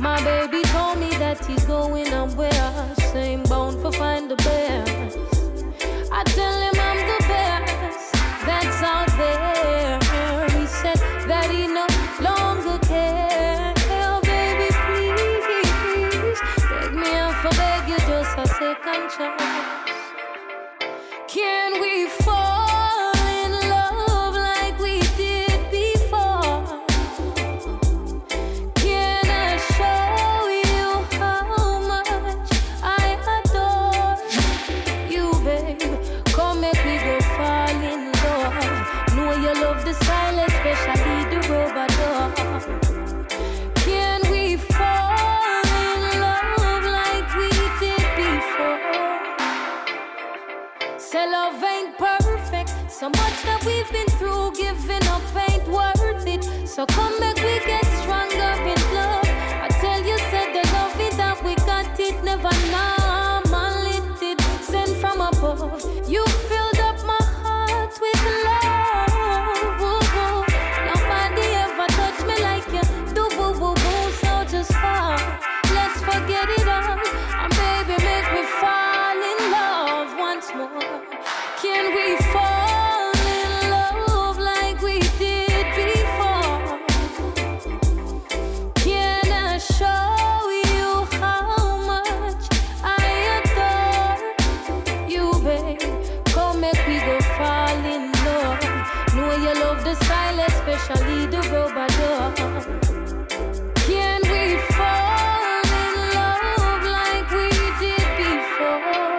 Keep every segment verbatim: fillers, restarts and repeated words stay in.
My baby told me that he's going somewhere, same bound for find the best. I tell him I'm the best that's out there. He said that he no longer cares. Oh, baby, please, beg me off, I beg you just a second chance. Can we fall in love like we did before? Can I show you how much I adore you, babe? Come make me go fall in love. Know you love the style, especially the rubber door. Can we fall in love like we did before? Say love ain't perfect. So much that we've been through, giving up ain't worth it. So come back, we get stronger in love. I tell you, said the love it that we got it never normal. It did send from above. You filled up my heart with love. Woo, woo. Nobody ever touched me like you do. Woo, woo, woo. So just fall. Let's forget it all. And baby, make me fall in love once more. Can we fall in love like we did before? Can I show you how much I adore you, babe? Come make we go fall in love. Know you love the style, especially the rubber door. Can we fall in love like we did before?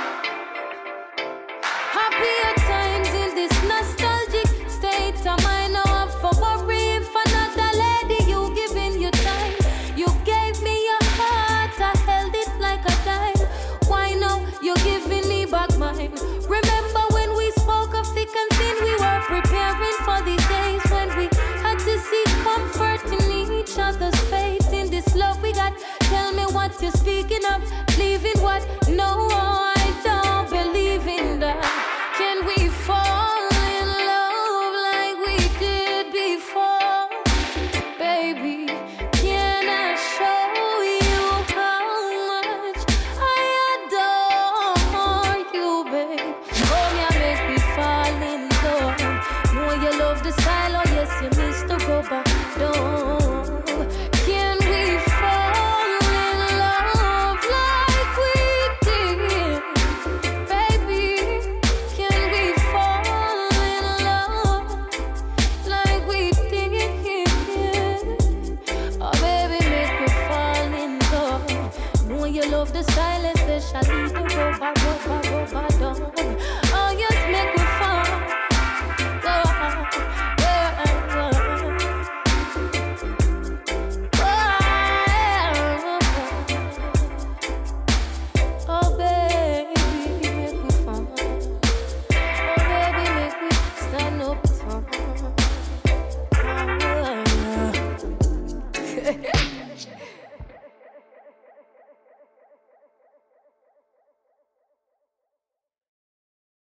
Happier times in this nostalgic state of mind. Now I'm for worry if another lady you giving your time. You gave me your heart, I held it like a dime. Why now you giving me back mine? Remember when we spoke of thick and thin, we were preparing for the days when we had to seek comfort in each other's faith. In this love we got, tell me what you're speaking of. Believing what? No, I don't believe in that. Can we fall in love like we did before? Baby, can I show you how much I adore you, babe? Come here, make me fall in love. Know you love the style, oh yes, you miss the rubber dove. Can we fall in love like we did? Baby, can we fall in love like we did? Oh, baby, make me fall in love. Know you love the style, especially the rubber, rubber, rubber dove. Oh, yes, make me fall. Go on. Yeah, yeah. Oh, baby, make me fall. Oh, baby, make me stand up tall. Oh, yeah.